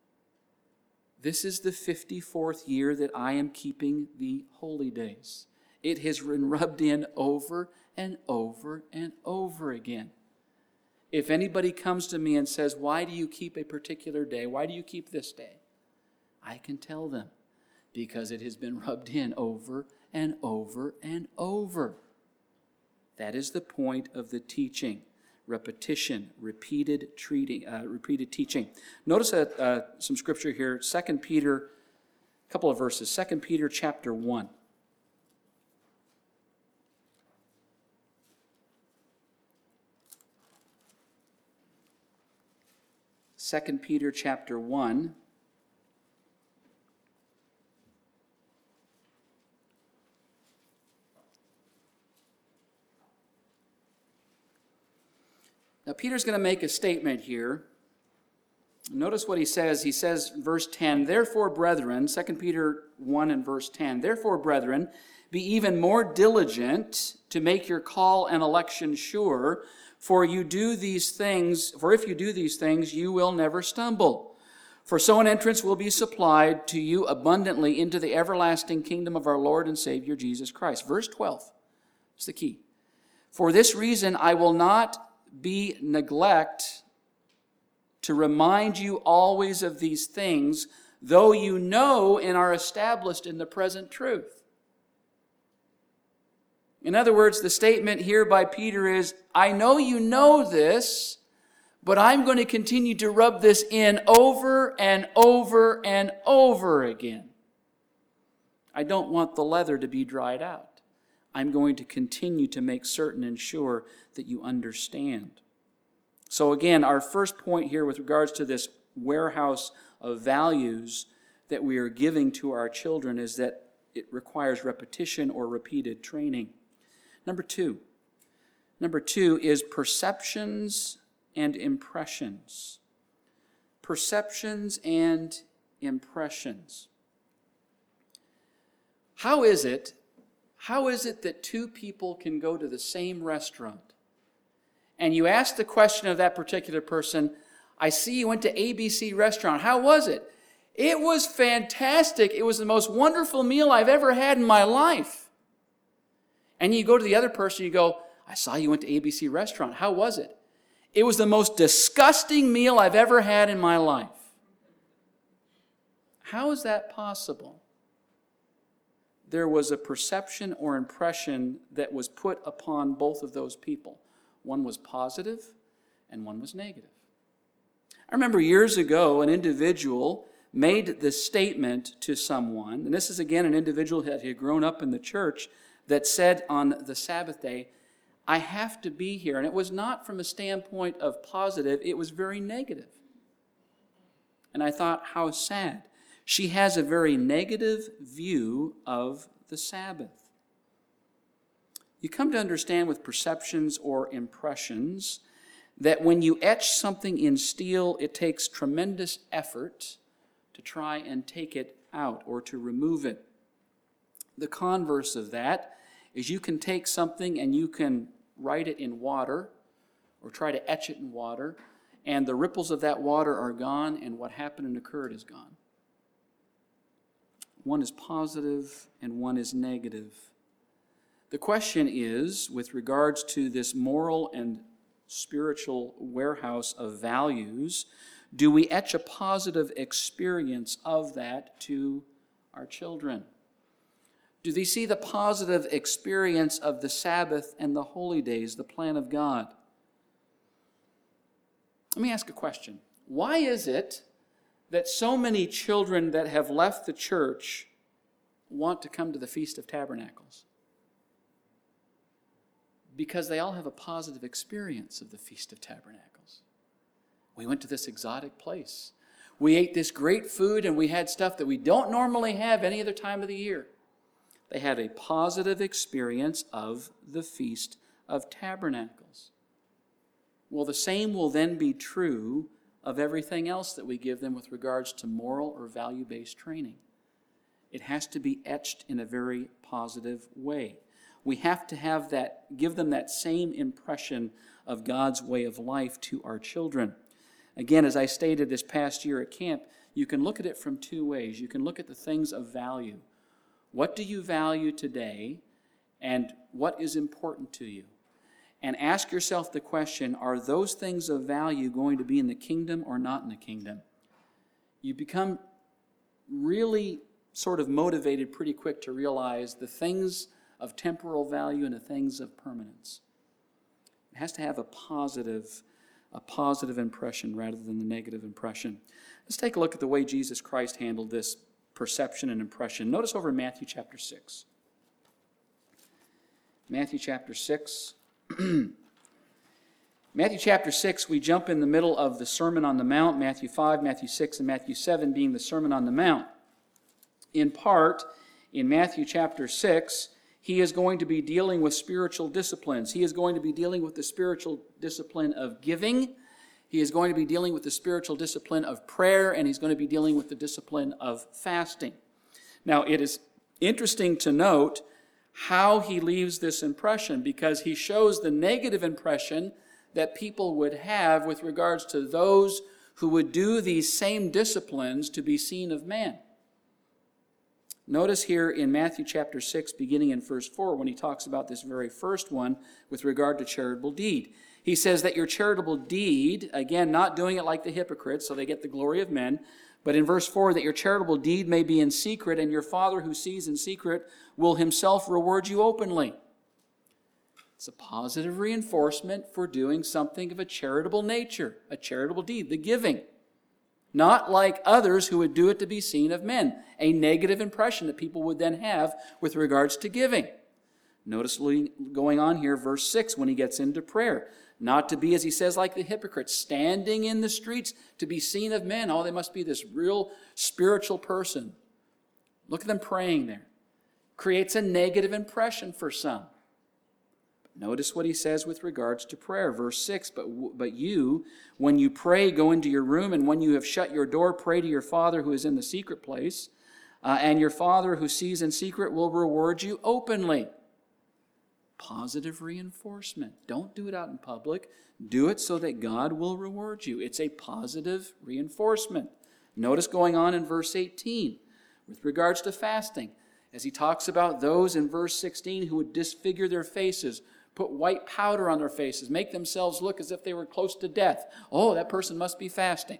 This is the 54th year that I am keeping the holy days. It has been rubbed in over and over and over again. If anybody comes to me and says, why do you keep a particular day? Why do you keep this day? I can tell them, because it has been rubbed in over and over and over. That is the point of the teaching. Repetition, repeated teaching. Notice some scripture here, 2 Peter, a couple of verses, 2 Peter chapter 1. 2 Peter chapter 1. Now, Peter's going to make a statement here. Notice what he says. He says, verse 10, therefore, brethren, 2 Peter 1 and verse 10, therefore, brethren, be even more diligent to make your call and election sure, for if you do these things, you will never stumble. For so an entrance will be supplied to you abundantly into the everlasting kingdom of our Lord and Savior Jesus Christ. Verse 12 is the key. For this reason I will not be neglect to remind you always of these things, though you know and are established in the present truth. In other words, the statement here by Peter is, I know you know this, but I'm going to continue to rub this in over and over and over again. I don't want the leather to be dried out. I'm going to continue to make certain and sure that you understand. So again, our first point here with regards to this warehouse of values that we are giving to our children is that it requires repetition or repeated training. Number two is perceptions and impressions. Perceptions and impressions. How is it that two people can go to the same restaurant and you ask the question of that particular person, I see you went to ABC restaurant. How was it? It was fantastic. It was the most wonderful meal I've ever had in my life. And you go to the other person, you go, I saw you went to ABC restaurant. How was it? It was the most disgusting meal I've ever had in my life. How is that possible? There was a perception or impression that was put upon both of those people. One was positive and one was negative. I remember years ago an individual made this statement to someone, and this is again an individual that had grown up in the church, that said on the Sabbath day, I have to be here. And it was not from a standpoint of positive, it was very negative. And I thought, how sad. She has a very negative view of the Sabbath. You come to understand with perceptions or impressions that when you etch something in steel, it takes tremendous effort to try and take it out or to remove it. The converse of that is you can take something and you can write it in water or try to etch it in water, and the ripples of that water are gone, and what happened and occurred is gone. One is positive and one is negative. The question is, with regards to this moral and spiritual warehouse of values, do we etch a positive experience of that to our children? Do they see the positive experience of the Sabbath and the holy days, the plan of God? Let me ask a question. Why is it that so many children that have left the church want to come to the Feast of Tabernacles? Because they all have a positive experience of the Feast of Tabernacles. We went to this exotic place. We ate this great food, and we had stuff that we don't normally have any other time of the year. They had a positive experience of the Feast of Tabernacles. Well, the same will then be true of everything else that we give them with regards to moral or value-based training. It has to be etched in a very positive way. We have to have that, give them that same impression of God's way of life to our children. Again, as I stated this past year at camp, you can look at it from two ways. You can look at the things of value. What do you value today, and what is important to you? And ask yourself the question, are those things of value going to be in the kingdom or not in the kingdom? You become really sort of motivated pretty quick to realize the things of temporal value and the things of permanence. It has to have a positive impression rather than the negative impression. Let's take a look at the way Jesus Christ handled this perception and impression. Notice over in Matthew chapter 6. Matthew chapter 6. Matthew chapter 6, we jump in the middle of the Sermon on the Mount, Matthew 5, Matthew 6, and Matthew 7 being the Sermon on the Mount. In part, in Matthew chapter 6, he is going to be dealing with spiritual disciplines. He is going to be dealing with the spiritual discipline of giving. He is going to be dealing with the spiritual discipline of prayer, and he's going to be dealing with the discipline of fasting. Now, it is interesting to note how he leaves this impression, because he shows the negative impression that people would have with regards to those who would do these same disciplines to be seen of man. Notice here in Matthew chapter 6, beginning in verse 4, when he talks about this very first one with regard to charitable deed. He says that your charitable deed, again, not doing it like the hypocrites so they get the glory of men, but in verse 4, that your charitable deed may be in secret, and your Father who sees in secret will himself reward you openly. It's a positive reinforcement for doing something of a charitable nature, a charitable deed, the giving. Not like others who would do it to be seen of men, a negative impression that people would then have with regards to giving. Notice going on here, verse 6, when he gets into prayer. Not to be, as he says, like the hypocrites, standing in the streets to be seen of men. Oh, they must be this real spiritual person. Look at them praying there. Creates a negative impression for some. Notice what he says with regards to prayer. Verse 6, but you, when you pray, go into your room, and when you have shut your door, pray to your Father who is in the secret place, and your Father who sees in secret will reward you openly. Positive reinforcement. Don't do it out in public. Do it so that God will reward you. It's a positive reinforcement. Notice going on in verse 18 with regards to fasting, as he talks about those in verse 16 who would disfigure their faces, put white powder on their faces, make themselves look as if they were close to death. Oh, that person must be fasting.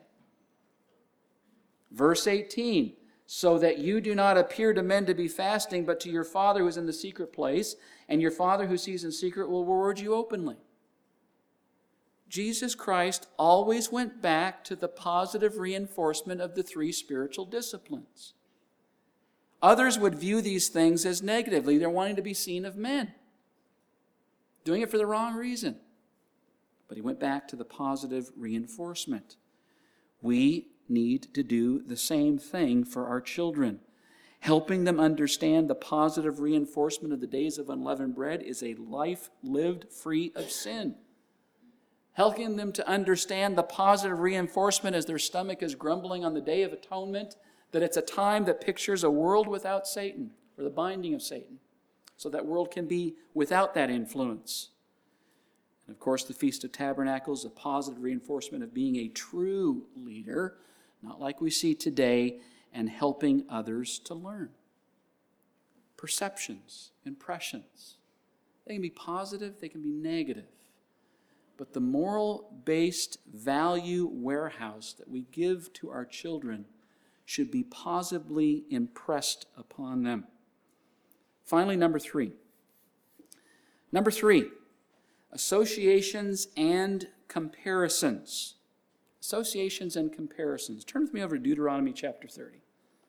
Verse 18, so that you do not appear to men to be fasting, but to your Father who is in the secret place, and your Father who sees in secret will reward you openly. Jesus Christ always went back to the positive reinforcement of the three spiritual disciplines. Others would view these things as negatively. They're wanting to be seen of men, doing it for the wrong reason. But he went back to the positive reinforcement. We need to do the same thing for our children. Helping them understand the positive reinforcement of the days of unleavened bread is a life lived free of sin. Helping them to understand the positive reinforcement as their stomach is grumbling on the Day of Atonement, that it's a time that pictures a world without Satan, or the binding of Satan, so that world can be without that influence. And of course, the Feast of Tabernacles, a positive reinforcement of being a true leader, not like we see today, and helping others to learn. Perceptions, impressions, they can be positive, they can be negative. But the moral-based value warehouse that we give to our children should be positively impressed upon them. Finally, number three. Number three, associations and comparisons. Associations and comparisons. Turn with me over to Deuteronomy chapter 30.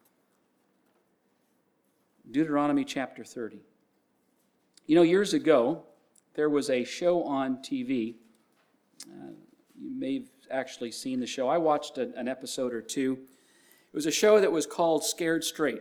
Deuteronomy chapter 30. You know, years ago, there was a show on TV. You may have actually seen the show. I watched an episode or two. It was a show that was called Scared Straight.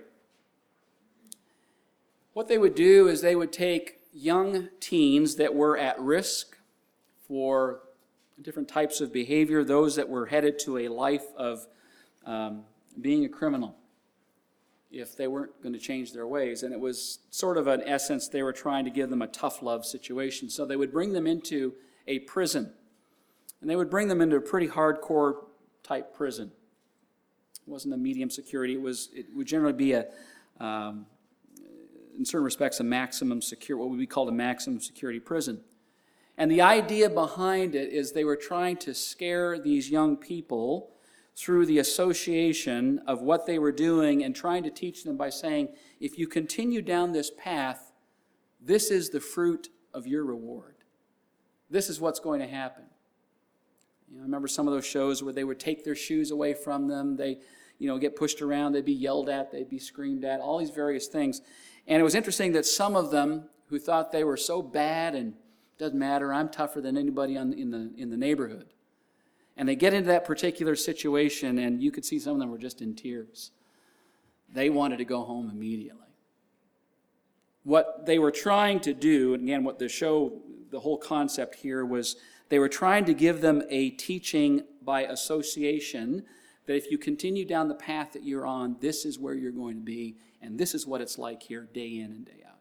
What they would do is they would take young teens that were at risk for different types of behavior, those that were headed to a life of being a criminal, if they weren't going to change their ways. And it was sort of an essence, they were trying to give them a tough love situation. So they would bring them into a prison. And they would bring them into a pretty hardcore type prison. It wasn't a medium security. It would generally be in certain respects, a maximum security, what would be called a maximum security prison. And the idea behind it is they were trying to scare these young people through the association of what they were doing and trying to teach them by saying, if you continue down this path, this is the fruit of your reward. This is what's going to happen. I remember some of those shows where they would take their shoes away from them. They, get pushed around. They'd be yelled at. They'd be screamed at. All these various things. And it was interesting that some of them who thought they were so bad and doesn't matter, I'm tougher than anybody in the neighborhood. And they get into that particular situation, and you could see some of them were just in tears. They wanted to go home immediately. What they were trying to do, and again, what the whole concept here was, they were trying to give them a teaching by association that if you continue down the path that you're on, this is where you're going to be, and this is what it's like here day in and day out.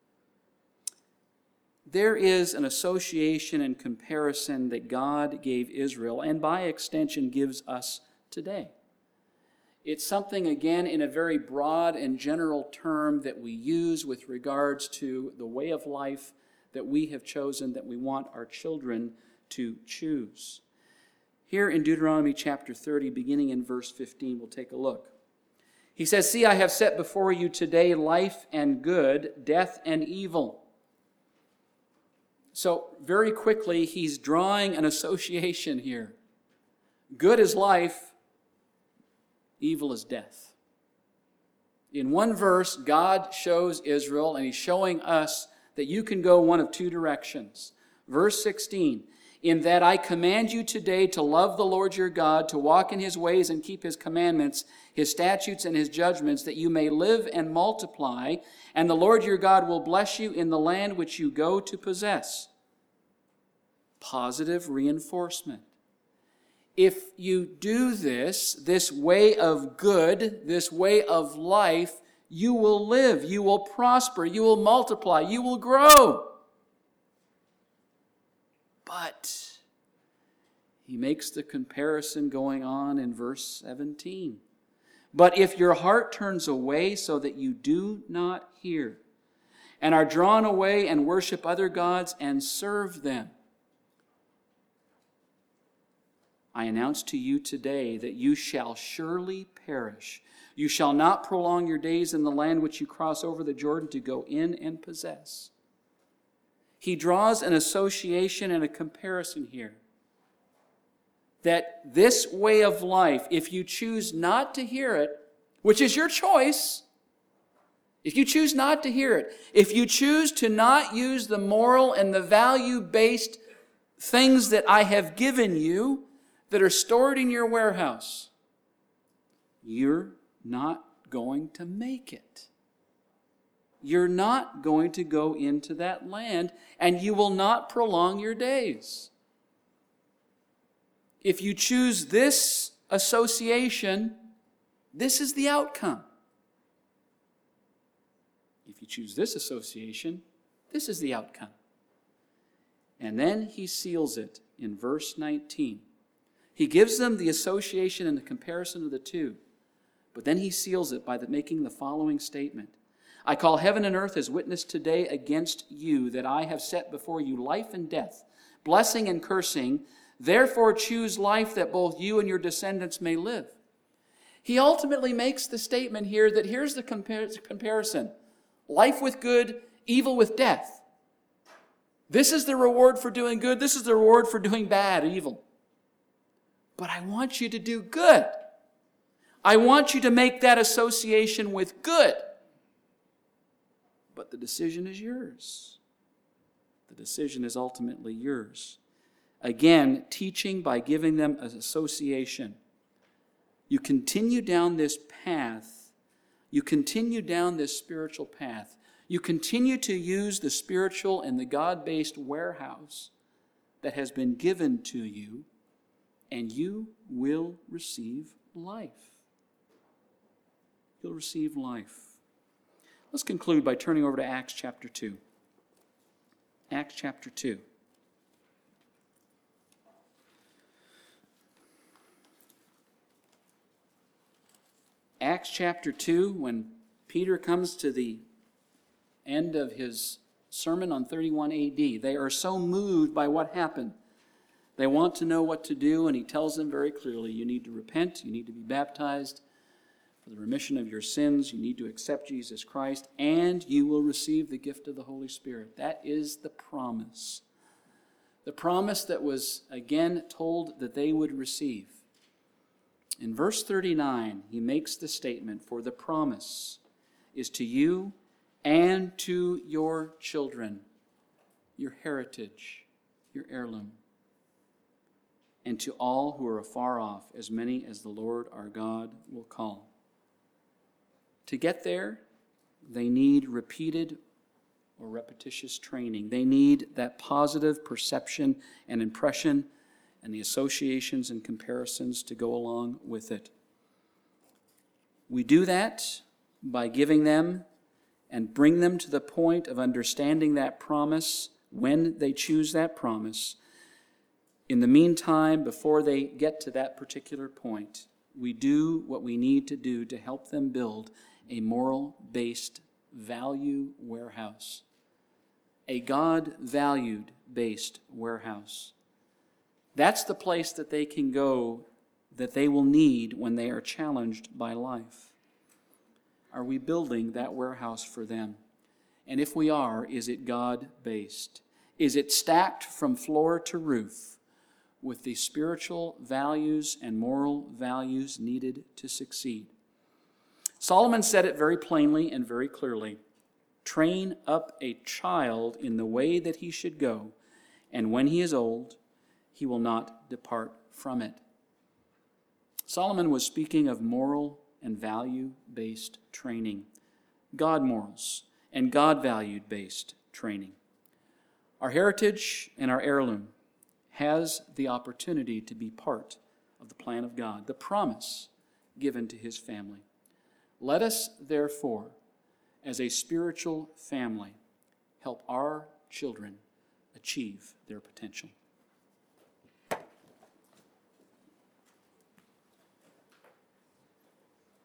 There is an association and comparison that God gave Israel, and by extension gives us today. It's something, again, in a very broad and general term that we use with regards to the way of life that we have chosen, that we want our children to choose. Here in Deuteronomy chapter 30, beginning in verse 15, we'll take a look. He says, "See, I have set before you today life and good, death and evil." So very quickly, he's drawing an association here. Good is life, evil is death. In one verse, God shows Israel, and he's showing us that you can go one of two directions. Verse 16, "In that I command you today to love the Lord your God, to walk in his ways and keep his commandments, his statutes and his judgments, that you may live and multiply, and the Lord your God will bless you in the land which you go to possess." Positive reinforcement. If you do this way of good, this way of life, you will live, you will prosper, you will multiply, you will grow. But he makes the comparison going on in verse 17. "But if your heart turns away so that you do not hear, and are drawn away and worship other gods and serve them, I announce to you today that you shall surely perish. You shall not prolong your days in the land which you cross over the Jordan to go in and possess." He draws an association and a comparison here. That this way of life, if you choose not to hear it, which is your choice, if you choose not to hear it, if you choose to not use the moral and the value-based things that I have given you, that are stored in your warehouse, you're not going to make it. You're not going to go into that land, and you will not prolong your days. If you choose this association, this is the outcome. If you choose this association, this is the outcome. And then he seals it in verse 19. He gives them the association and the comparison of the two, but then he seals it by making the following statement. I call heaven and earth as witness today against you that I have set before you life and death, blessing and cursing. Therefore choose life that both you and your descendants may live. He ultimately makes the statement here that here's the comparison. Life with good, evil with death. This is the reward for doing good. This is the reward for doing bad, evil. But I want you to do good. I want you to make that association with good. But the decision is yours. The decision is ultimately yours. Again, teaching by giving them an association. You continue down this path. You continue down this spiritual path. You continue to use the spiritual and the God-based warehouse that has been given to you, and you will receive life. You'll receive life. Let's conclude by turning over to Acts chapter 2. Acts chapter 2. Acts chapter 2, when Peter comes to the end of his sermon on 31 AD, they are so moved by what happened. They want to know what to do, and he tells them very clearly, you need to repent, you need to be baptized for the remission of your sins, you need to accept Jesus Christ, and you will receive the gift of the Holy Spirit. That is the promise. The promise that was again told that they would receive. In verse 39, he makes the statement, for the promise is to you and to your children, your heritage, your heirloom, and to all who are afar off, as many as the Lord our God will call. To get there, they need repeated or repetitious training. They need that positive perception and impression and the associations and comparisons to go along with it. We do that by giving them and bring them to the point of understanding that promise when they choose that promise. In the meantime, before they get to that particular point, we do what we need to do to help them build a moral-based value warehouse, a God-valued based warehouse. That's the place that they can go, that they will need when they are challenged by life. Are we building that warehouse for them? And if we are, is it God-based? Is it stacked from floor to roof with the spiritual values and moral values needed to succeed? Solomon said it very plainly and very clearly. Train up a child in the way that he should go, and when he is old, he will not depart from it. Solomon was speaking of moral and value-based training, God morals and God value-based training. Our heritage and our heirloom has the opportunity to be part of the plan of God, the promise given to his family. Let us, therefore, as a spiritual family, help our children achieve their potential.